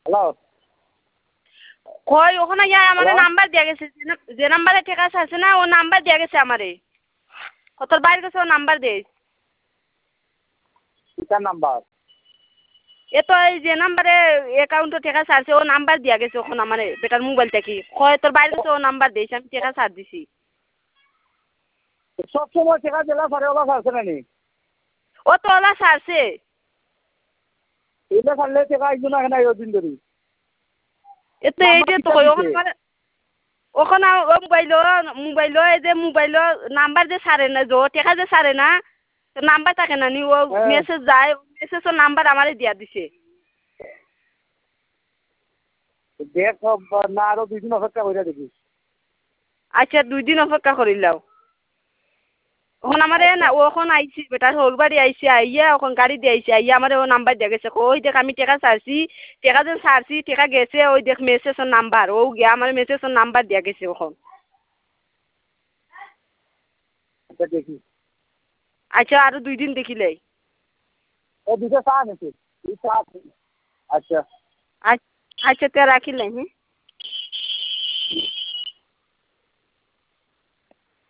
Hello, কই ওখানে যাই আমার নাম্বার দিয়ে গেছে, যে নাম্বারে ঠিক আছে না ও নাম্বার দিয়ে গেছে আমারে। তোর বাইরে গেছে ও নাম্বার দে। কিটার নাম্বার? এ তো এই যে নাম্বারে অ্যাকাউন্টে টাকা ছাড়ছে ও নাম্বার দিয়া গেছে ওখানে আমার বেটার মোবাইল থেকে। কয় তোর বাইরে গেছে ও নাম্বার দিয়েছে, আমি টাকা ছাড় দিছি। সবসময় টাকা দিলা পরে ওলা ছাড়ছে না নি? ও তো ওলা ছাড়ছে। এটা ছাড়লে টাকা আইতো না এখানে ওই দিন ধরে। এ তো এই নাম্বার যে তো কিটা ওখানে দিছে? মানে ওখানে ও মোবাইল এই যে মোবাইল নাম্বার যে ছাড়ে না যে টাকা যে ছাড়ে না নাম্বার থাকে না নি ও হ্যাঁ, মেসেজ যায় মেসেজের নাম্বার আমারে দিয়া দিছে। দেখ না আরো 2 দিন অপেক্ষা করে দেখি। আচ্ছা 2 দিন অপেক্ষা করিলাও। ওখানে আমারে না আচ্ছা, ও এখন আইছি বেটার হলবাড়ি আইছে আইয়া এখন গাড়ি দিয়ে আইছে আইয়া আমারে ও নাম্বার দিয়ে গেছে ওই দেখ আমি টাকা ছাড়ছি টাকা যে ছাড়ছি টাকা গেছে ওই দেখ মেসেজের নাম্বার ও গিয়া আমার মেসেজের নাম্বার দিয়ে গেছে এখন। আচ্ছা দেখি। আচ্ছা আরো 2 দিন দেখিলে। ও দুটো চা নিছে। এই চা আছে। আচ্ছা। আচ্ছা তে রাখিলে হ্যাঁ।